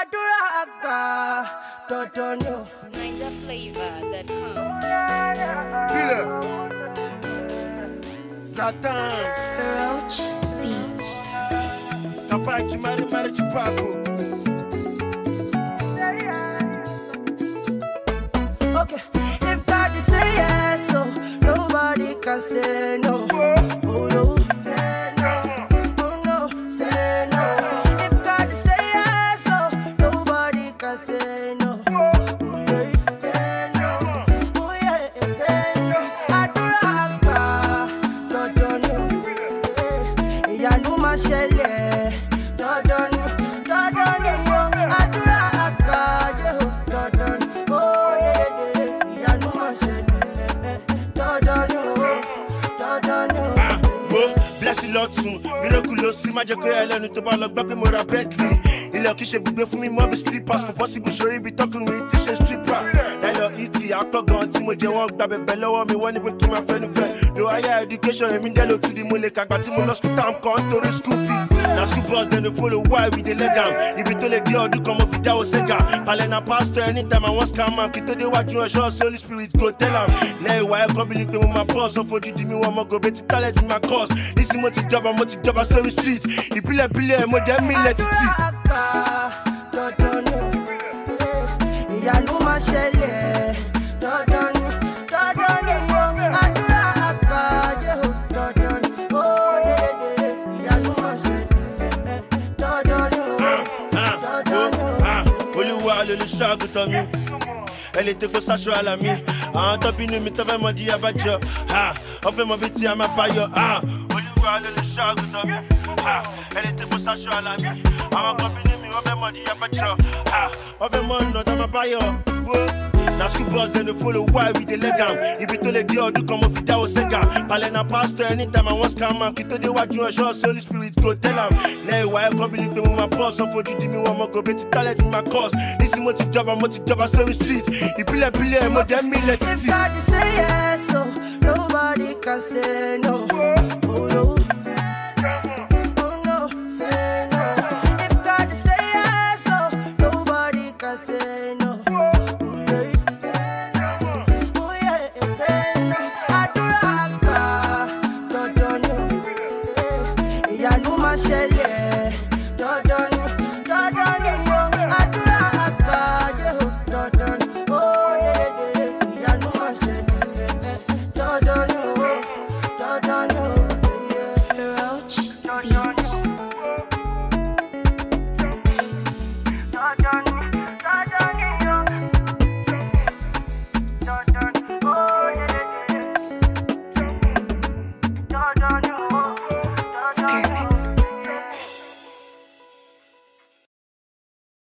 àdúrà àgbà dandan ni o. NigerFlavor.com. Killer. Satans. Roach Beats. Kapachi mari chupako. Okay, if God is say yes, so nobody can say no. Oh no, say no. Oh no, say no. If God is say yes, so nobody can say no. Oh yeah, say no. Oh yeah, say no. Àdúrà àgbà dandan ni o. Ìyanu máa ṣẹlẹ̀ dandan ni o. Dandan ni o. Àdúrà àgbà dandan ni o. Blessing lọ́tún, miraculous, má jẹ́ kó yà lẹ́nu tó bá lọ gbọ́ pé mo ra Bentley. Ilé ọ̀kí ṣe gbígbé fún mi mọ́ bí slippers, kò possible sórí ibi tọkùnrin tí ṣe stripper. Láìlọ ìtì àpọ̀gàn tí mo jẹ wọ́n gba bẹ̀bẹ̀ lọ́wọ́ mi, wọ́n ní pé kí n máa fẹ́nu fẹ́. Lo higher education, èmi dẹ́ ló tún di mo lè kàgbà tí mo lọ school time kan torí school fees. Na school bus dem dey follow why we dey leg am. Ibi tó lè dé ọdún kan mo fi dáwọ́ sẹ́gà. Palẹ̀ na pastor anytime I wan scam am. Kí tó dé wájú ẹ̀ṣọ́ Holy Spirit go tell am. Lẹ́yìn ìwà ẹ̀kọ́ bí ni pé mo máa bọ́ sọ fojú di mi wọ́n mọ́ gòbè tí talent mi máa cause. Nísìnyí mo ti jọba sórí street. Ìbílẹ̀ mo jẹ́ mílẹ̀ títì. Dandan ni o, ìyanu máa ṣẹlẹ̀ dandan ni o. Àdúrà àgbà dandan ni o. Dédé ìyanu máa ṣẹlẹ̀ dandan ni o. Dandan ni o. Olúwa lolùṣọ́-àgùntàn mi, ẹ lè tẹ́ kó sáṣọ àlà mi. Àwọn tó bínú mi tó fẹ́ mọ di abájọ, wọ́n fẹ́ mọ bí tí a máa bá yọ. Olúwa lolùṣọ́-àgùntàn mi, ẹ lè tẹ́ kó sáṣọ àlà mi. Àwọn kan bínú mi wọ́n fẹ́ mọ di abájọ, wọ́n fẹ́ mọ ọ̀nà tó máa bá yọ. Na school bus dem dey follow why we dey leg am. Ibi tó lè dé ọdún kan mo fi dáwọ́ sẹ́gà. Palẹ̀ na pastor anytime I wan scam am. Kí tó dé wájú ẹ̀ṣọ́ Holy Spirit go tell am. Lẹ́yìn ìwà ẹ̀kọ́ bí ni pé mo máa bọ́ sọ fojú di mi wọ́n mọ́ gòbè tí talent mi máa cause. Nísìnyí mo ti jọba sórí street. Ìbílẹ̀ mo jẹ́ mílẹ̀ títì. If God say yes, so nobody can say no. Oh no. Oh no, say no. If God say yes, so nobody can say no. Ṣẹlẹ̀ dandan ni o. Àdúrà àgbà dandan ni o. Dédé ìyanu máa ṣẹlẹ̀ dandan ni o. Dandan ni o. Roach Beats. Dandan ni o. Dandan ni o. Dédé dandan ni o.